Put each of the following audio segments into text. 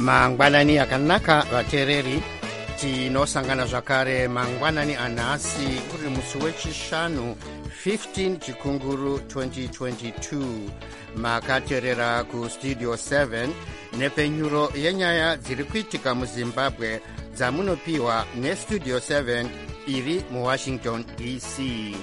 mangwanani akanaka vateereri, tinosangana zvakare mangwanani anhasi uri musi wechishanu 15 chikunguru 2022. makateerera kustudio 7 nepenyuro yenyaya dziri kuitika muzimbabwe dzamunopiwa nestudio 7 iri muwashington dc.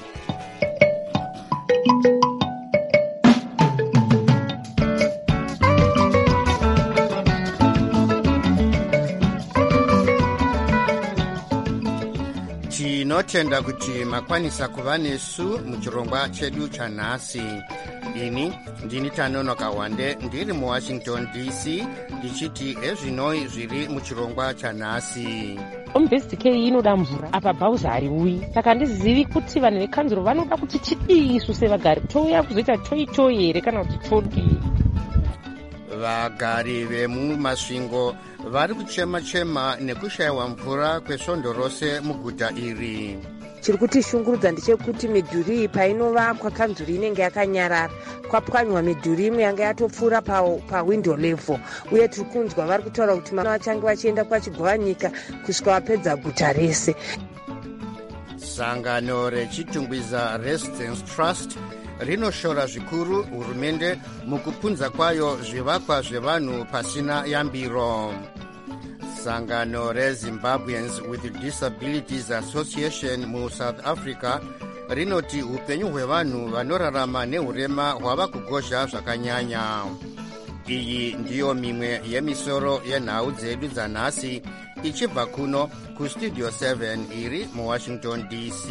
tinotenda kuti makwanisa kuva nesu muchirongwa chedu chanhasi. ini ndini Tanonoka Wande ndiri muwashington dc ndichiti ezvinoi zviri muchirongwa chanhasi. Best K inoda mvura apa bhauza hariuyi, saka ndizivi kuti vanhu vekanzuro vanoda kuti chidii isu sevagari, touya kuzoita choi here kana kuti chodii. vagari vemumasvingo vari kuchema-chema nekushayiwa mvura kwesvondo rose muguta iri. chiri kutishungurudza ndechekuti midhuri iyi painovakwa kanzuro inenge yakanyarara, kwapwanywa midhuri imwe yanga yatopfuura pawindow level, uye tiri kunzwa vari kutaura kuti mana vachange vachienda kwachigwanyika kusvika vapedza guta rese. sangano rechitungwiza Residence Trust rinoshora zvikuru hurumende mukupunza kwayo zvivakwa zvevanhu pasina yambiro. sangano reZimbabweans with Disabilities Association muSouth Africa rinoti upenyu hwevanhu vanorarama nehurema hwava kugozha zvakanyanya. iyi ndiyo mimwe yemisoro yenhau dzedu dzanhasi ichibva kuno kustudio 7 iri muwashington dc.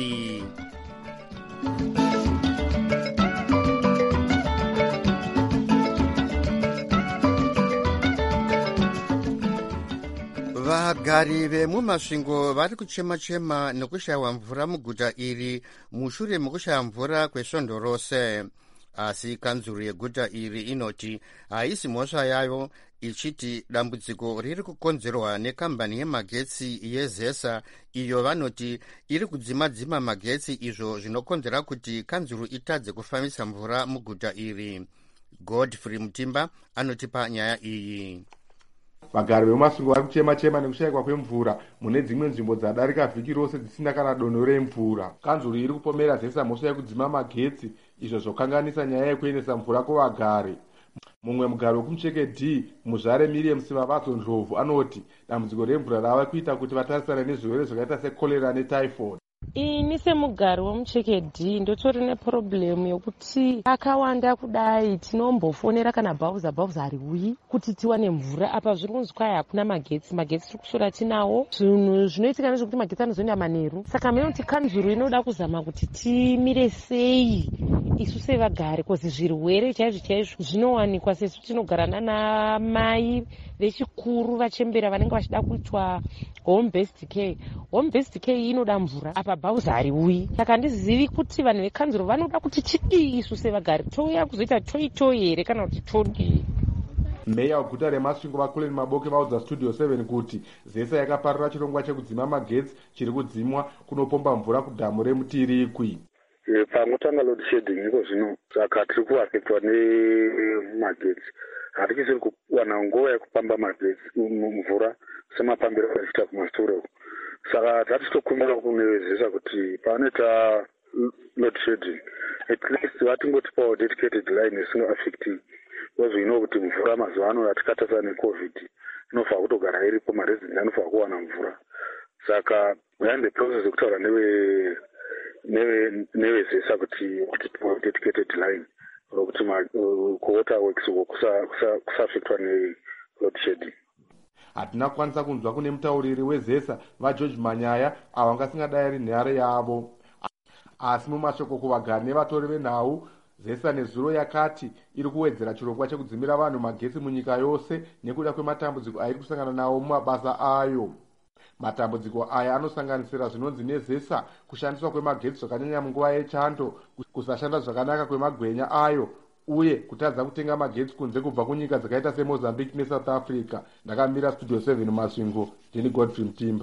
vagari vemumasvingo vari kuchema-chema nekushayiwa mvura muguta iri mushure mekushaya mvura kwesvondo rose, asi kanzuro yeguta iri inoti haisi mhosva yayo, ichiti dambudziko riri kukonzerwa nekambani yemagetsi yezesa iyo vanoti iri kudzima-dzima magetsi, izvo zvinokonzera kuti kanzuro itadze kufambisa mvura muguta iri. Godfrey Mutimba anotipa nyaya iyi. vagari vemumasvingo vari kuchema-chema nekushayikwa kwemvura mune dzimwe nzvimbo dzadarika vhiki rose dzisina kana dono remvura. kanzuro iri kupomera zesa mhosva yekudzima magetsi, izvo zvokanganisa nyaya yekuendesa mvura kuvagari. mumwe mugari wekumucheke D muzvare Miriam Sivavadzo Ndlovu anoti dambudziko remvura rava kuita kuti vatarisane nezvirwere zvakaita sekorera netyphoid. ini semugari wemucheke D ndotori nepurobhuremu yokuti akawanda kudai tinombofonera kana bhauza hariuyi kuti tiwane mvura. apa zviri kunzi kwai hakuna magetsi tiri kushora tinawo. zvinhu zvinoitika nezvekuti magetsi anozoenda manheru, saka menoti kanzuro inoda kuzama kuti timire sei isu sevagari, kozi zvirwere chaizvo zvinowanikwa sesu tinogara nana mai vechikuru vachembera vanenge vachida kuitwa home based care. home based care inoda mvura apa bhauza hariuyi, saka ndizivi kuti vanhu vekanzuro vanoda kuti chidii isu sevagari, touya kuzoita choi here kana kuti chodii. meya weguta remasvingo vakuleni maboke vaudza studio 7 kuti zesa yakaparura chirongwa chekudzima magetsi chiri kudzimwa kunopomba mvura kudhamu remutirikwi. pangotanga load shedding iko zvino, saka tiri kuafektwa nemagetsi. hatichisiri kuwana nguva yekupamba magetsi mvura semapambiro achiita kumasitoro uko. saka tatitokumbira kunezesa kuti panoita load shedding at least vatingotipawo dedicated line isingaafecti, because we know kuti mvura mazuva ano atikatasa necovid inofanira kutogara iripo, maresidents anofanira kuwana mvura. saka we are in the process yekutaura nevezesa kuti tipawo dedicated line kuti kuwater works kusafektwa neload shedding. hatina kukwanisa kunzwa kune mutauriri wezesa vageorge Manyaya avo vangasingadai ari nhare yavo, asi mumashoko kuvagari nevatori venhau zesa nezuro yakati iri kuwedzera chirongwa chekudzimira vanhu magetsi munyika yose nekuda kwematambudziko airi kusangana nawo mumabasa ayo. matambudziko aya anosanganisira zvinonzi nezesa kushandiswa kwemagetsi zvakanyanya munguva yechando, kusashanda zvakanaka kwemagwenya ayo, uye kutadza kutenga magetsi kunze kubva kunyika dzakaita seMozambique neSouth Africa. ndakamira studio 7 mumasvingo, ndini Godfrey Mutimba.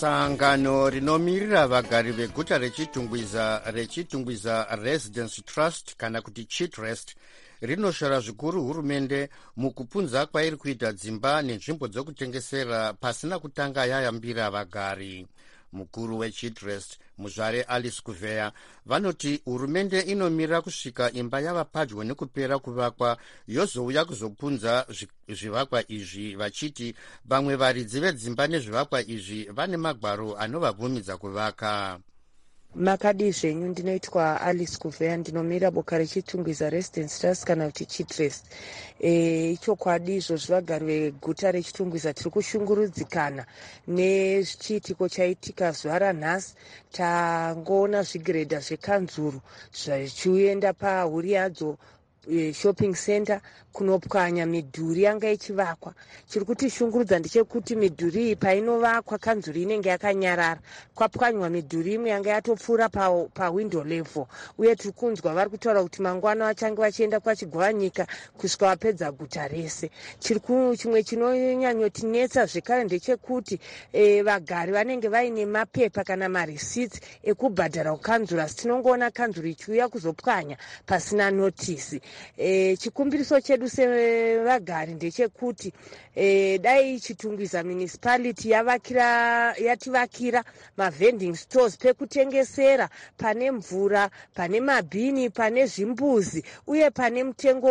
sangano rinomirira vagari veguta rechitungwiza Residence Trust kana kuti Chitrust rinoshora zvikuru hurumende mukupunza kwairi kuita dzimba nenzvimbo dzokutengesera pasina kutanga yayambira vagari. Mukuru weChitrust muzvare Alice Kuveya vanoti hurumende inomira kusvika imba yava padyo nekupera kuvakwa yozouya kuzopunza zvivakwa izvi, vachiti vamwe varidzi vedzimba nezvivakwa izvi vane magwaro anovabvumidza kuvaka. Makadi zvenyu, ndinoitwa Alice Kuveya, ndinomira boka rechitungwiza Residence Trust kana kuti Chitrust. Ichokwadi izvozvo vagari veguta rechitungwiza tiri kushungurudzikana nechiitiko chaitika zuva ranhasi. Tangoona zvigiredha zvekanzuru zvichienda pahuri yadzo shopping center kunopwanya midhuri yanga ichivakwa. Chiri kutishungurudza ndechekuti midhuri iyi painovakwa kanzuru inenge yakanyarara, kwapwanywa midhuri imwe yanga yatopfuura pawindow level, uye tiri kunzwa vari kutaura kuti mangwana vachange vachienda kwachigwanyika kusvika vapedza guta rese. Chimwe chinonyanyotinetsa zvekare ndechekuti vagari vanenge vaine mapepa kana marisits ekubhadhara kukanzuru, asi tinongoona kanzuru ichiuya kuzopwanya pasina notisi. Chikumbiriso chedu sevagari ndechekuti dai Chitungwiza municipality yativakira mavending stores pekutengesera, pane mvura, pane mabhini, pane zvimbuzi, uye pane mutengo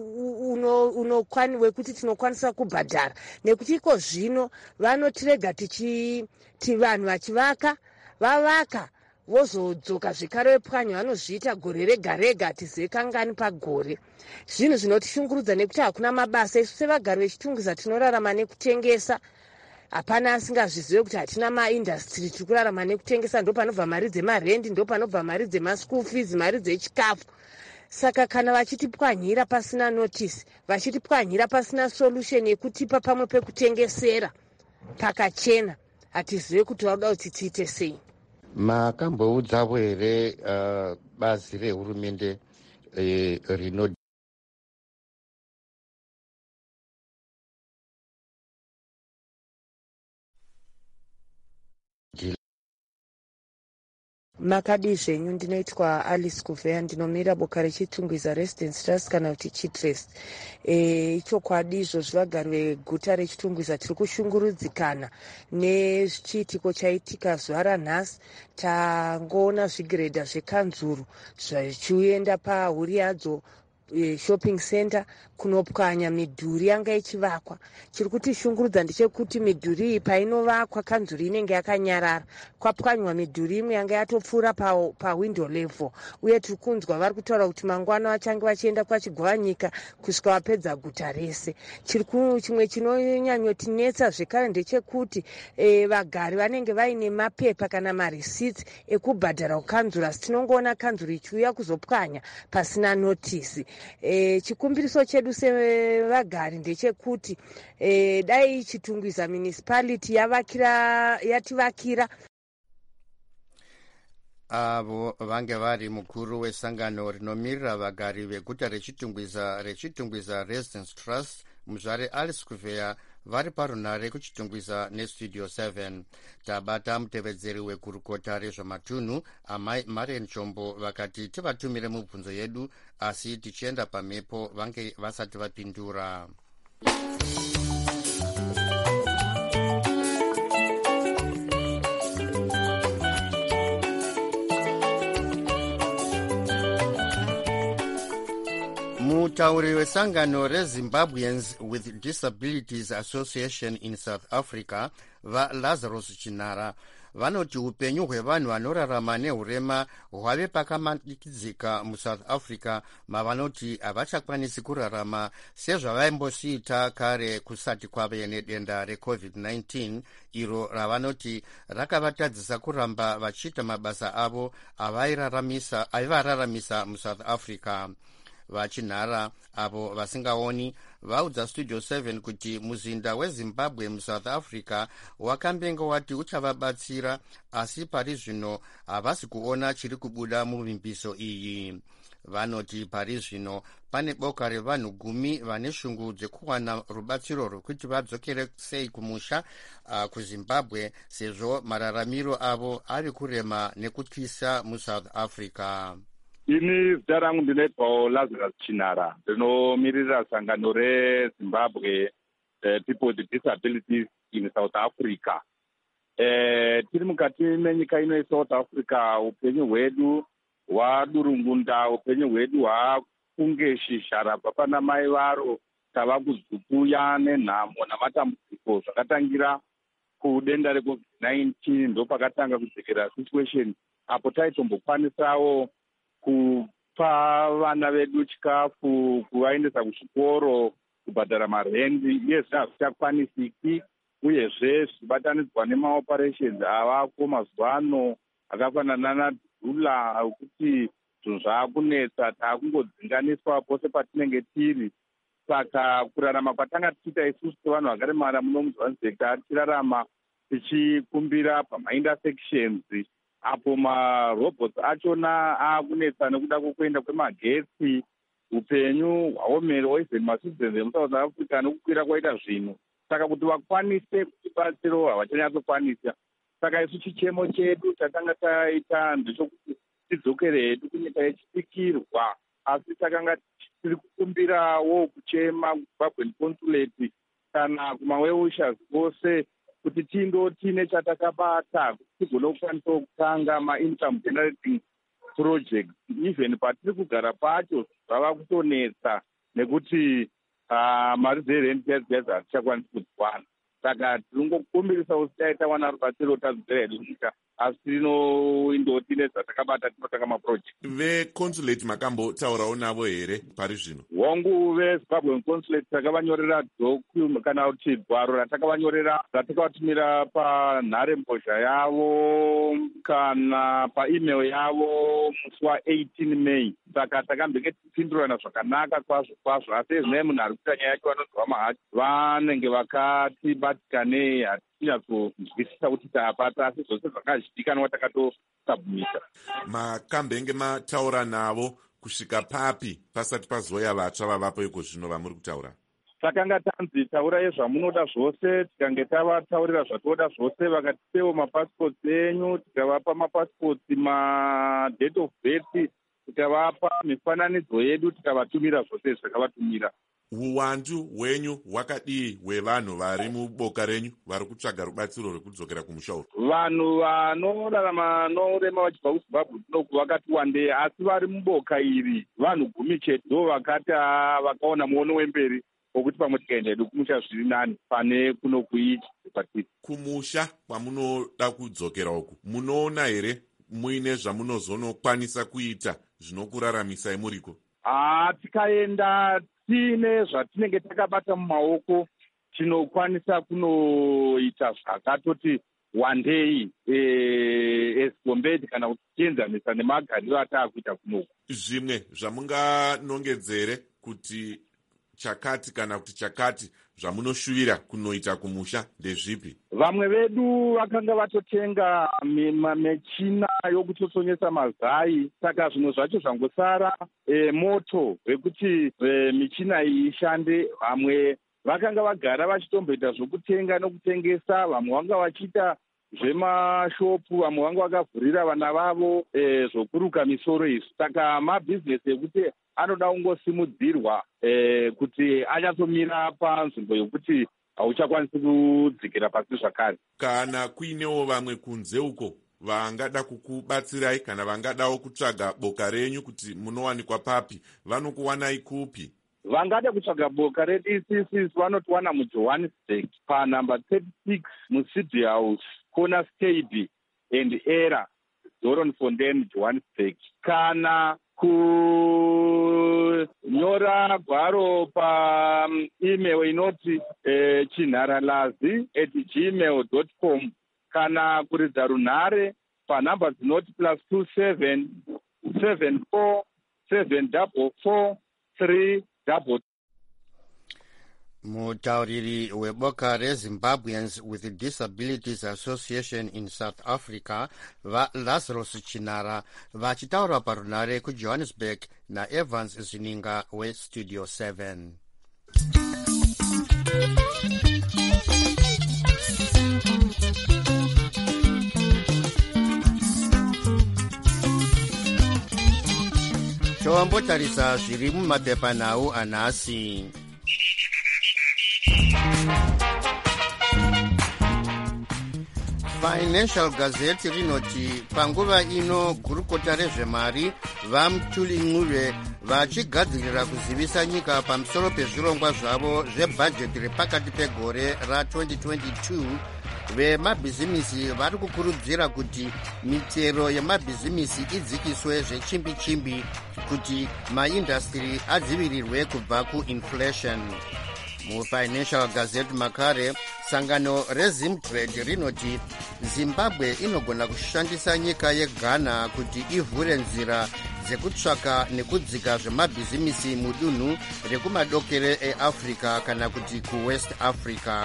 wekuti tinokwanisa kubhadhara, nekuti iko zvino vanotirega tichiti vanhu vachivaka vavaka vozodzoka zvekare vepwanya vanozviita gore rega rega, hatizekangani pagore. Zvinhu zvinotishungurudza nekuti hakuna mabasa. Isu sevagari vechitungwiza tinorarama nekutengesa, hapana asingazvizive kuti hatina maindastry, tiri kurarama nekutengesa. Ndo panobva mari dzemarendi, ndo panobva mari dzemaschool fees, mari dzechikafu. Saka kana vachitipwanyira pasina notisi, vachitipwanyira pasina solution yekutipa pamwe pekutengesera pakachena, hatizive kuti vauda kuti tiite sei. Makamboudzawo here bazi rehurumende rino Makadi zvenyu, ndinoitwa Alice Kuveya, ndinomira boka rechitungwiza Residence Trust kana kuti Chitrust. Ichokwadi izvozvo vagari veguta rechitungwiza tiri kushungurudzikana nechiitiko chaitika zuva ranhasi. Tangoona zvigiredha zvekanzuru zvichienda pahuri yadzo shopping center kunopwanya midhuri yanga ichivakwa. Chiri kutishungurudza ndechekuti midhuri iyi painovakwa kanzuru inenge yakanyarara, kwapwanywa midhuri imwe yanga yatopfuura pawindow level, uye tiri kunzwa vari kutaura kuti mangwana vachange vachienda kwachigwanyika kusvika vapedza guta rese. Chimwe chinonyanyotinetsa zvekare ndechekuti vagari vanenge vaine mapepa kana marisits ekubhadhara kukanzuru, asi tinongoona kanzuru ichiuya kuzopwanya pasina notisi. Chikumbiriso chedu sevagari ndechekuti dai Chitungwiza municipality yativakira. Avo vange vari mukuru wesangano rinomirira vagari veguta rechitungwiza Residence Trust muzvare Alice Kuveya vari parunhare kuchitungwiza nestudio 7. Tabata mutevedzeri wekurukota rezvamatunhu amai Marian Chombo vakati tivatumire mibvunzo yedu, asi tichienda pamhepo vange vasati vapindura. Mutauri wesangano reZimbabweans with Disabilities Association in South Africa vaLazarus Chinara vanoti upenyu hwevanhu vanorarama nehurema hwave pakamanikidzika muSouth Africa, mavanoti havachakwanisi kurarama sezvavaimbosiita kare kusati kwave nedenda reCovid-19, iro ravanoti rakavatadzisa kuramba vachiita mabasa avo aivararamisa muSouth Africa. Vachinhara avo vasingaoni vaudza studio 7 kuti muzinda weZimbabwe muSouth Africa wakambenga wati uchavabatsira, asi pari zvino havasi kuona chiri kubuda muvimbiso iyi. vanoti pari zvino pane boka revanhu 10 vane shungu dzekuwana rubatsiro rwekuti vadzokere sei kumusha kuzimbabwe sezvo mararamiro avo ari kurema nekutyisa musouth africa. Ini zita rangu ndinoitwawo Lazarus Chinara, ndinomirira sangano reZimbabwe People with Disabilities in South Africa. Tiri mukati menyika ino yeSouth Africa, upenyu hwedu hwadurungunda, upenyu hwedu hwakunge shizha rabva pana mai varo, tava kuzukuya nenhamo namatambudziko zvakatangira kudenda reCovid-19, ndopakatanga kudzikira situation apo taitombokwanisirawo kupa vana vedu chikafu, kuvaendesa kuzvikoro, kubhadhara marendi. Iye hazvichakwanisiki, uyezve zvichibatanidzwa nemaoperations avako mazuva ano akafanana nadhula, kuti zvinhu zvaakunetsa, taakungodzinganiswa pose patinenge tiri. Saka kurarama kwatanga tichiita isusu sevanhu vakaremara muno muJohannesburg, tichirarama tichikumbira pamaintersections apo marobots achona aakunetsa nekuda kwokuenda kwemagetsi, upenyu hwaomero even macitizens emuSouth Africa nokukwira kwaita zvinhu. Saka kuti vakwanise kutibatsiro havachanyatsokwanisa. Saka isu chichemo chedu chatanga taita ndechekuti tidzokere hedu kunyika yechipikirwa, asi takanga tiri kukumbirawo kuchema kuZimbabwean consulate kana kumaweushers vose kuti tine chatakabata kuti tigone kukwanisa kutanga ma-income generating projects. Even patiri kugara pacho zvava kutonetsa nekuti mari dzerendi dzedza hatichakwanisi kudziwana. Saka tiringokumbirisa kuti taita wana rubatsiro tadzokera hedu nyika, asi tinoindoti nezvatakabata tinotanga maproject. VeConsulate makambotaurawo navo here pari zvino? Hongu veZimbabwean Consulate takavanyorera kana kuti gwaro ratakavanyorera ratakavatumira panharembozha yavo kana paemail yavo musi wa18 May. Saka takambenge tipindurana zvakanaka kwazvo kwazvo, asi ezvinai munhu ari kuita nyaya yacho vanonzwa mahati vanenge vakatibatikanei, hatinyatsonzwisisa kuti taapata, asi zvose zvakazivikanwa takatosabhumita. Makambenge mataura navo kusvika papi pasati pazoya vatsva vavapo iko zvino vamuri kutaura? Takanga tanzi taurai zvamunoda zvose, tikange tavataurira zvatoda zvose, vakatipewo mapassports enyu, tikavapa mapassports, madate of birth, tikavapa mifananidzo yedu, tikavatumira zvose zvakavatumira. Uwandu hwenyu hwakadii hwevanhu vari muboka renyu vari kutsvaga rubatsiro rwekudzokera kumusha uku? Vanhu vanorarama norema vachibva kuZimbabwe tinoku vakati wandei, asi vari muboka iri vanhu 10 chete ndo vakati vakaona muono wemberi wokuti pamwe tikaenda hedu kumusha zviri nani pane kunokuiti patiri. Kumusha kwamunoda kudzokera uku, munoona here muine zvamunozonokwanisa kuita zvinokuraramisai muriko? Tikaenda tiine zvatinenge takabata mumaoko, tinokwanisa kunoita zvakatoti wandei esgombedi kana kuti tienzanisa nemagariro ataakuita kunoku. Zvimwe zvamunganongedzere kuti chakati kana kuti chakati zvamunoshuvira kunoita kumusha ndezvipi? Vamwe vedu vakanga vatotenga michina yokutosonyesa mazai, saka zvinhu zvacho zvangosara moto wekuti michina iyi ishande. Vamwe vakanga vagara vachitomboita zvokutenga nokutengesa, vamwe vanga vachiita zvemashopu, vamwe vanga vakavhurira vana vavo zvokuruka misoro izvi. Saka mabhizinesi ekuti anoda kungosimudzirwa kuti anyatsomira panzvimbo yokuti hauchakwanisi kudzikira pasi zvakare. Kana kuinewo vamwe kunze uko vangada kukubatsirai kana vangadawo kutsvaga boka renyu kuti munowanikwa papi, vanokuwanai kupi? Vangada kutsvaga boka reDCC vanotiwana muJohannesburg panhamba 36 muCity House, Corner Stable and Era, Doornfontein, Johannesburg. Kana kunyora gwaro paemail inoti chinharalazi@gmail.com, kana kuridza runhare panhamba dzinoti +27 74 744 3 Mutauriri weboka reZimbabweans with Disabilities Association in South Africa Lazarus Chinara vachitaura parunare kuJohannesburg naEvans Zininga weStudio 7. Toambotarisa zviri mumapepanhau anhasi. Financial Gazette rinoti panguva ino gurukota rezvemari vaMutuli vachigadzirira kuzivisa nyika pamusoro pezvirongwa zvavo zvebhajeti repakati pegore ra2022, vemabhizimisi vari kukurudzira kuti mitero yemabhizimisi idzikiswe zvechimbi-chimbi kuti maindastri adzivirirwe kubva kuinflation. MuFinancial Gazette makare, sangano reZimtrade rinoti Zimbabwe inogona kushandisa nyika yeGhana kuti ivhure nzira dzekutsvaka nekudzika zvemabhizimisi mudunhu rekumadokere eAfrica kana kuti kuWest Africa.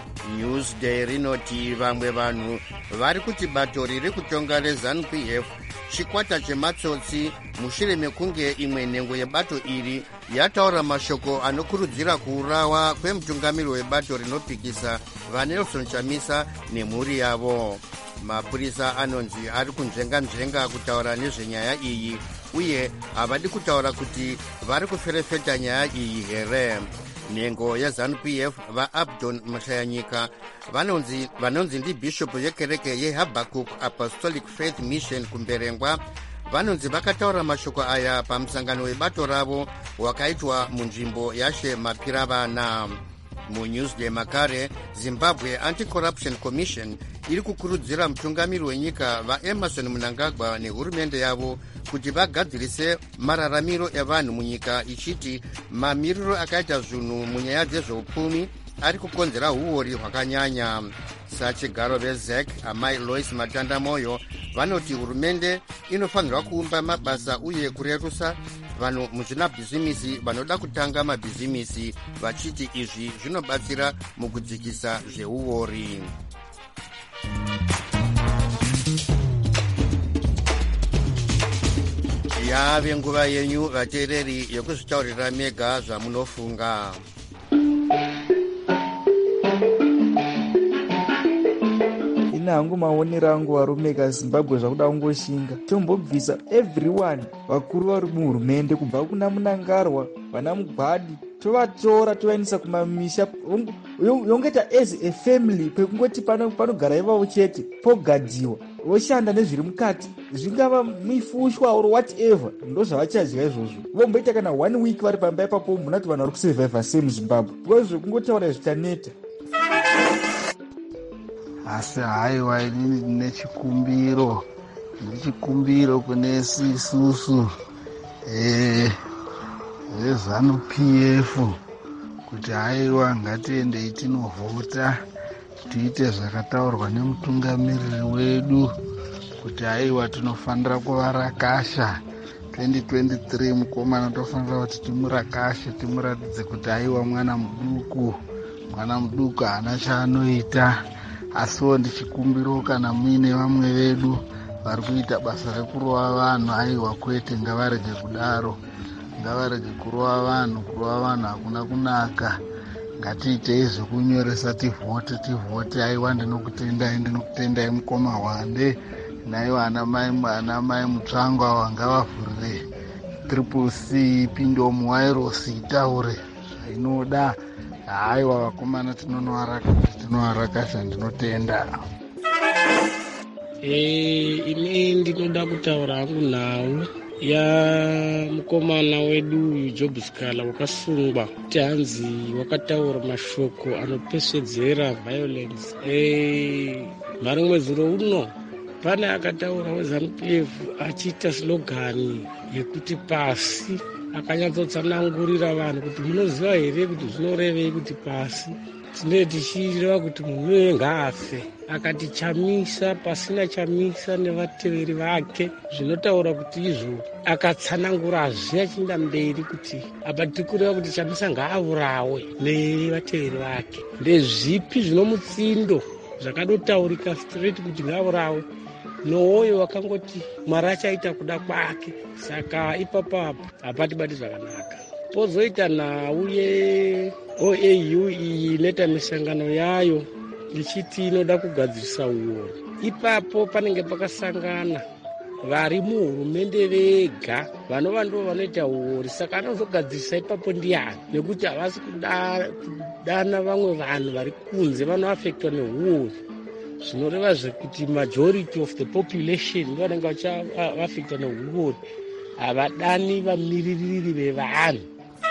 Newsday rinoti vamwe vanhu vari kuti bato riri kutonga reZANU-PF chikwata chematsotsi mushure mekunge imwe nhengo yebato iri yataura mashoko anokurudzira kuurawa kwemutungamiri webato rinopikisa vaNelson Chamisa nemhuri yavo. Mapurisa anonzi ari kunzvenga-nzvenga kutaura nezvenyaya iyi uye havadi kutaura kuti vari kuferefeta nyaya iyi here. Nhengo yeZANU-PF vaAbdon Mashayanyika vanonzi ndibhishopu yekereke yeHabakuk Apostolic Faith Mission kumberengwa vanonzi vakataura mashoko aya pamusangano webato ravo wakaitwa munzvimbo yaShe Mapiravana. MuNewsday makare, Zimbabwe Anti-Corruption Commission iri kukurudzira mutungamiri wenyika vaEmerson Mnangagwa nehurumende yavo kuti vagadzirise mararamiro evanhu munyika ichiti mamiriro akaita zvinhu munyaya dzezveupfumi ari kukonzera uori hwakanyanya. Sachigaro veZEC amai Lois Matanda Moyo vanoti hurumende inofanirwa kuumba mabasa uye kurerusa vanhu muzvinabhizimisi vanoda kutanga mabhizimisi vachiti izvi zvinobatsira mukudzikisa zveuori. Yave nguva yenyu vateereri yekuzvitaurira mega zvamunofunga. Hangu maonero angu varume kaZimbabwe zvakuda kungoshinga tombobvisa everyone vakuru vari muhurumende kubva kuna Munangarwa vana Mugwadi tovatora tovaendesa kumamisha yongeta as a family pekungoti panogara ivavo chete pogadzirwa voshanda nezviri mukati zvingava mifushwa or whatever ndo zvavachadya izvozvo vomboita kana 1 week vari pamba ipapo munati vanhu vari kusurvivha semuZimbabwe because zvekungotaura zvichaneta. Asi haiwa inini ndine chikumbiro kune isusu veZANU-PF kuti haiwa ngatiendei tinovhota tiite zvakataurwa nemutungamiriri wedu kuti haiwa tinofanira kuvarakasha 2023 mukomana tofanira kuti timurakashe timuratidze kuti haiwa mwana muduku haana chaanoita. Asiwo ndichikumbiro kana muine vamwe vedu vari kuita basa rekurova vanhu haiwa kwete ngavarege kudaro, ngavarege kurova vanhu hakuna kunaka. Ngatiitei zvekunyoresa tivhote haiwa ndinokutendai mukoma wande naiwa ana mai Mutsvangwa wanga vavhurire CCC pindomu muwairosi itaure inoda. Haiwa vakomana tinovarakasha ndinotenda. Ini ndinoda kutaura hangu nhau ya mukomana wedu uyu Job Sikala wakasungwa kuti hanzi wakataura mashoko anopesvedzera violence. Mari mwedzi uno pane akataura weZANU-PF achiita slogani yekuti pasi akanyatsotsanangurira vanhu kuti munoziva here kuti zvinorevei kuti pasi tinee tichireva kuti munhu uye ngaafe. Akatichamisa pasina chamisa nevateveri vake, zvinotaura kuti izvo akatsanangura hazviya chinda mberi kuti apa tiri kureva kuti chamisa ngaaurawe nevateveri vake. Ndezvipi zvinomutsindo zvakadotaurika straight kuti ngaaurawe nooyo wakangoti Mwari achaita kuda kwake. Saka ipapapo hapatibati zvakanaka. Pozoita nhau yeOAU iyi inoita misangano yayo ichiti inoda kugadzirisa uori. Ipapo panenge pakasangana vari muhurumende vega vanova ndo vanoita uori. Saka anozogadzirisa ipapo ndiani? Nekuti havasi kudana vamwe vanhu vari kunze vanoafektwa neuori. Zvinoreva zvekuti majority of the population ndo vanenge vachaafektwa neuori, havadani vamiririri vevanhu.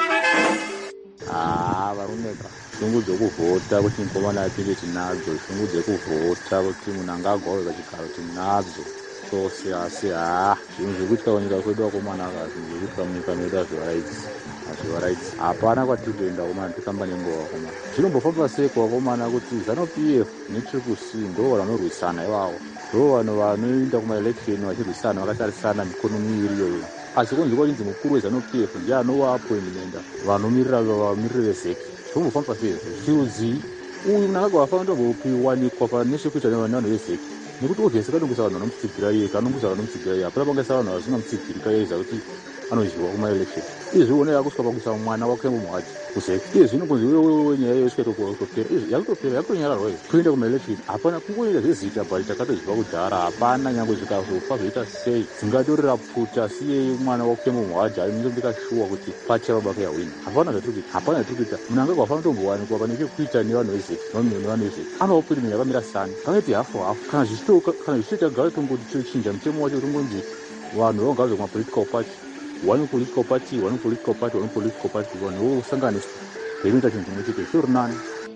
Varumeka shungu dzekuvhota kuti mukomana apinde tinadzo, shungu dzekuvhota kuti munhu angagwawe pachigaro tinadzo chose. Asi zvinhu zvekuitwa kunyika kwedu vakomana zvinhu zvekuitwa munyika medu hazvivaraidzi. Hapana kwatiri kuenda vakomana, tifamba nenguva vakomana. Zvinombofamba seiko vakomana kuti ZANU-PF neTriple-C ndo vanorwisana ivavo, ndo vanhu vanoenda kumaelection vachirwisana vakatarisana mikono miviri iyoyo. Asi kunzi kwachinzi mukuru weZANU-PF ndiye anovaappointimenta vanomirira vezeki. Zvombofamba seizvo chiudzi uyu munhu akagwa ndombopiowanikwa panechekuita nevanhu vezeki, nekuti obviously kanongoisa vanhu vanomutsigira iye, kanongoisa vanomutsigira iye, hapana pangaisa vanhu vasingamutsigira kaiyeza kuti anozhiwa kumaelection. Izvi unoya kusvika pakuisa mwana wake mumwaji kuzeki. Izvi inokunzi wewe nyaya iyo isvika kutopera. Izvi yakutopera yakutonyararwa izvi. Kuenda kumaelection hapana kungoita zvezita bhari takatozhiwa kudhara, hapana nyangwe zvikazofa zvoita sei dzingatorera pfuta siye mwana wake mumwaji ndikashuwa kuti pacha baba ke yawina. Hapana zvatiri kuita. Munhu angagwa afana kutombowanikwa pane chekuita nevanhu vezeki, nevanhu vezeki anoopirimi yakamira sana, kangati hafu kana zvichitoita gava tombochinja mutemo wacho tombonzi vanhu vagadzwa kumapolitical party, one political party, vanhu vosanganiswa veinoita chinhu chimwe chete chiri nani.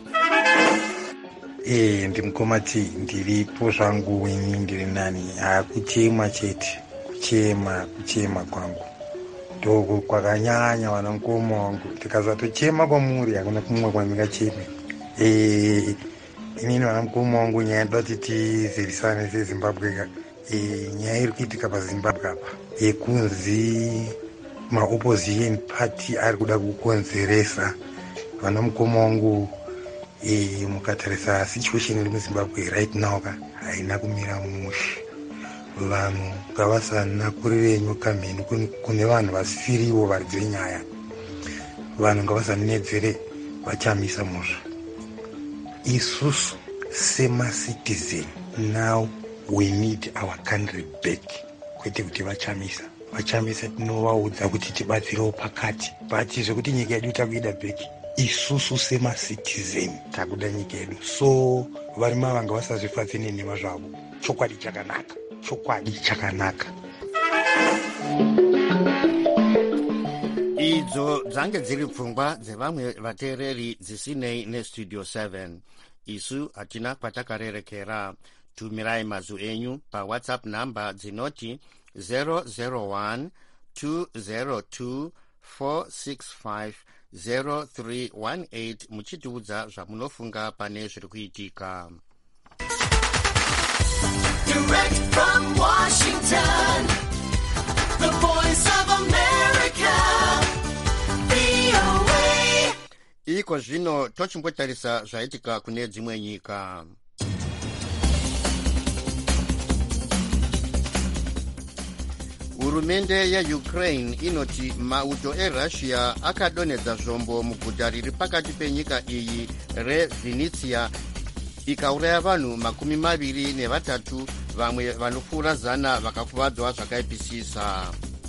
Ndimukomati ndiripo zvangu ini ndiri nani. Kuchema chete, kuchema kwangu ndoko kwakanyanya vanamukoma wangu. Tikasatochema kwamuri hakuna kumwe kwandingacheme. Inini vanamukoma wangu nyaya ndoda kuti tizivisane seZimbabwe. Nyaya iri kuitika paZimbabwe apa yekunzi maopposition party ari kuda kukonzeresa vanamukoma wangu. Mukatarisa situation iri muZimbabwe right now haina kumira mushe. Vanhu ngavasana kurirenyu kamheni kune vanhu vasiriwo varidze nyaya. Vanhu ngavasanedzere vachamisa musha. Isusu sema-citizen now we need our country back. Kwete kuti vachamisa tinovaudza kuti tibatsirewo pakati, but zvekuti nyika yedu takuida back, isusu sema-citizen takuda nyika yedu. So varima vanga vasazvifadze nenhema zvavo. Chokwadi chakanaka. Idzo dzange dziri pfungwa dzevamwe vateereri dzisinei nestudio 7. Isu hatina kwatakarerekera. Tumirai mazwi enyu paWhatsApp namba dzinoti 001 202 465 0318 muchitiudza zvamunofunga pane zviri kuitika. Direct from Washington, the voice of America, VOA. Iko zvino tochimbotarisa zvaitika kune dzimwe nyika. Hurumende yeUkraine inoti mauto eRussia akadonedza zvombo muguta riri pakati penyika iyi reVinnytsia ikauraya vanhu 23, vamwe vanopfuura 100 vakakuvadzwa zvakaipisisa.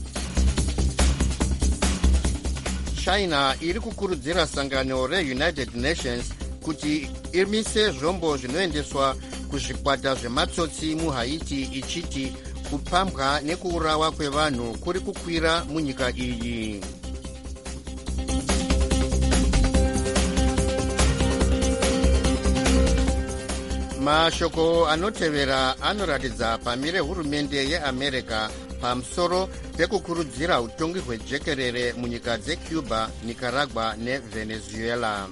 China iri kukurudzira sangano reUnited Nations kuti imise zvombo zvinoendeswa kuzvikwata zvematsotsi muHaiti ichiti kupambwa nekuurawa kwevanhu kuri kukwira munyika iyi. Mashoko anotevera anoratidza pamire hurumende yeAmerica pamusoro pekukurudzira utongi hwejekerere munyika dzecuba, nicaragua nevenezuela.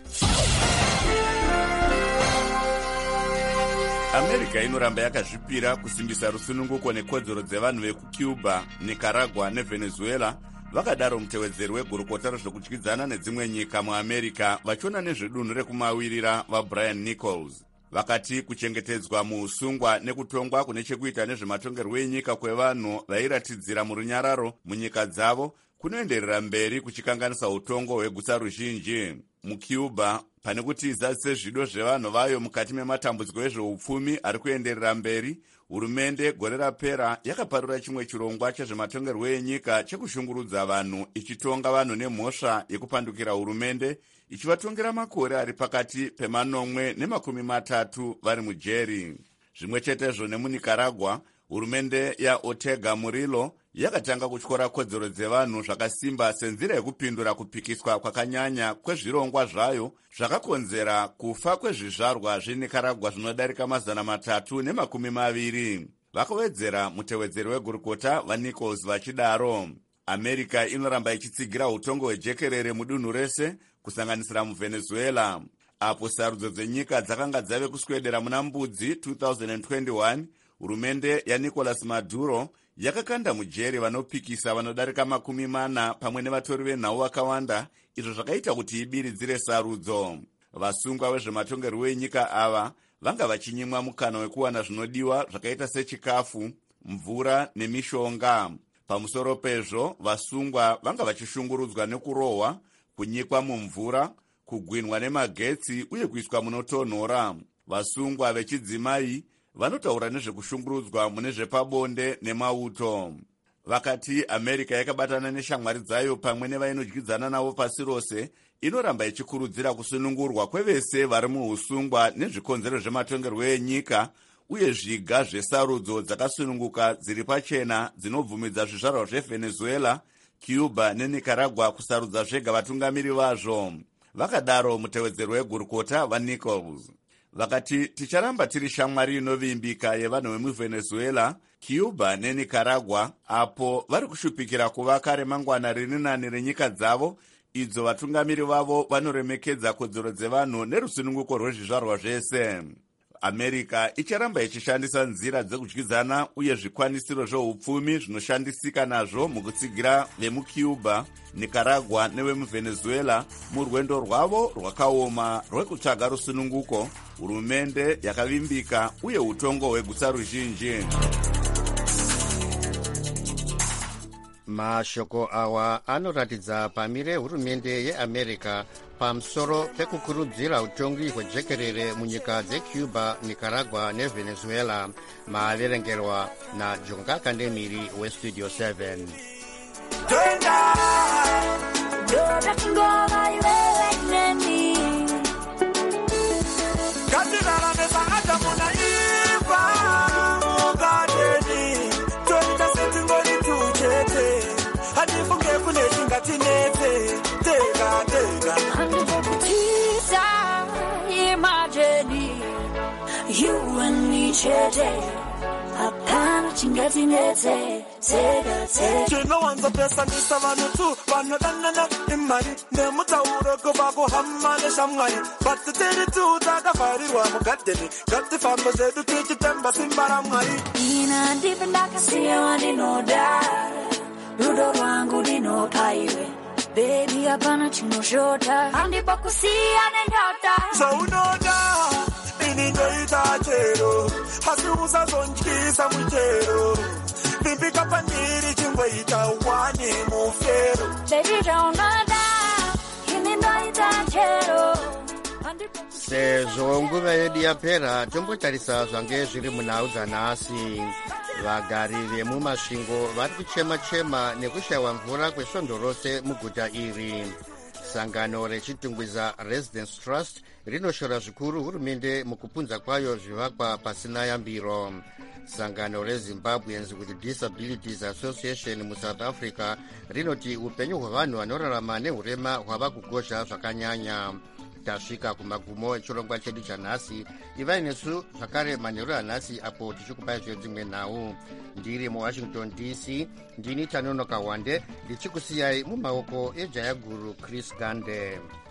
america inoramba yakazvipira kusimbisa rusununguko nekodzero dzevanhu vekucuba, nicaragua nevenezuela. Vakadaro mutevedzeri wegurukota rezvekudyidzana nedzimwe nyika muamerica vachiona nezvedunhu rekumawirira vabrian nichols vakati kuchengetedzwa muusungwa nekutongwa kune chekuita nezvematongerwo enyika kwevanhu vairatidzira murunyararo munyika dzavo kunoenderera mberi kuchikanganisa utongo hweguta ruzhinji. Mucuba, pane kuti izadzise zvido zvevanhu vayo mukati mematambudziko ezveupfumi ari kuenderera mberi, hurumende gore rapera yakaparura chimwe chirongwa chezvematongerwo enyika chekushungurudza vanhu, ichitonga vanhu nemhosva yekupandukira hurumende, ichivatongera makore ari pakati pe9 ne30 vari mujeri. Zvimwe chetezvo nemunicaragua, hurumende yaOrtega Murillo yakatanga kutyora kodzero dzevanhu zvakasimba senzira yekupindura kupikiswa kwakanyanya kwezvirongwa zvayo zvakakonzera kufa kwezvizvarwa zvenicaragua zvinodarika 320. Vakawedzera mutevedzeri wegurukota vaNichols vachidaro. America inoramba ichitsigira utongo hwejekerere mudunhu rese kusanganisira muvenezuela. Apo sarudzo dzenyika dzakanga dzave kuswedera muna mbudzi 2021, hurumende yaNicolas Maduro yakakanda mujeri vanopikisa vanodarika 40 pamwe nevatori venhau vakawanda, izvo zvakaita kuti ibiridzire sarudzo. Vasungwa vezvematongerwo enyika ava vanga vachinyimwa mukana wekuwana zvinodiwa zvakaita sechikafu, mvura nemishonga. Pamusoro pezvo, vasungwa vanga vachishungurudzwa nekurohwa, kunyikwa mumvura, kugwinwa nemagetsi uye kuiswa munotonhora. Vasungwa vechidzimai vanotaura nezvekushungurudzwa mune zvepabonde nemauto. Vakati America yakabatana neshamwari dzayo pamwe nevainodyidzana navo pasi rose, inoramba ichikurudzira kusunungurwa kwevese vari muusungwa nezvikonzero zvematongerwo enyika uye zviga zvesarudzo dzakasununguka dziri pachena dzinobvumidza zvizvarwa zvevenezuela, cuba nenicaragua kusarudza zvega vatungamiri vazvo. Vakadaro mutevedzeri wegurukota vaNichols vakati ticharamba tiri shamwari inovimbika yevanhu vemuvenezuela, cuba nenicaragua apo vari kushupikira kuvaka remangwana riri nani renyika dzavo, idzo vatungamiri vavo vanoremekedza kodzero dzevanhu nerusununguko rwezvizvarwa zvese. America icharamba ichishandisa nzira dzekudyidzana uye zvikwanisiro zveupfumi zvinoshandisika nazvo mukutsigira vemucuba, nicaragua nevemuvenezuela murwendo rwavo rwakaoma rwekutsvaga rusununguko, hurumende yakavimbika uye utongo hweguta ruzhinji. Mashoko awa anoratidza pamire hurumende yeAmerica pamusoro pekukurudzira utongi hwejekerere munyika dzecuba, nicaragua nevenezuela. Maverengerwa naJonga Kandemiri weStudio 7. You and me chete hapana chingatinete chinowanza pesa ndisa vanhu tu vanodanana imari nemutauro kuva kuhama neshamwari batitiri tu takavharirwa mugadheni ngatifambo zedu tichitemba simba ramwari ina ndipe ndakasiya wandinoda rudo rwangu ndinopaiwe bebi hapana chinoshota handipo kusiya nenyota zvaunoda indoita chero hasi usazondyisa muchero vimbika pandiri chingweita wani mufero bebi zvaunada ini ndoita chero sezvo nguva yedu yapera tombotarisa zvange zviri munhau dzanhasi. Vagari vemumasvingo vari kuchema-chema nekushayiwa mvura kwesvondo rose muguta iri. Sangano rechitungwiza Residence Trust rinoshora zvikuru hurumende mukupunza kwayo zvivakwa pasina yambiro. Sangano reZimbabweans with Disabilities Association muSouth Africa rinoti upenyu hwevanhu vanorarama nehurema hwava kugozha zvakanyanya. tasvika kumagumo echirongwa chedu chanhasi. Ivai nesu zvakare manheru anhasi apo tichikupai dzimwe nhau. Ndiri muWashington DC, ndini Tanonoka Wande, ndichikusiyai mumaoko eJaya Guru Chris Gande.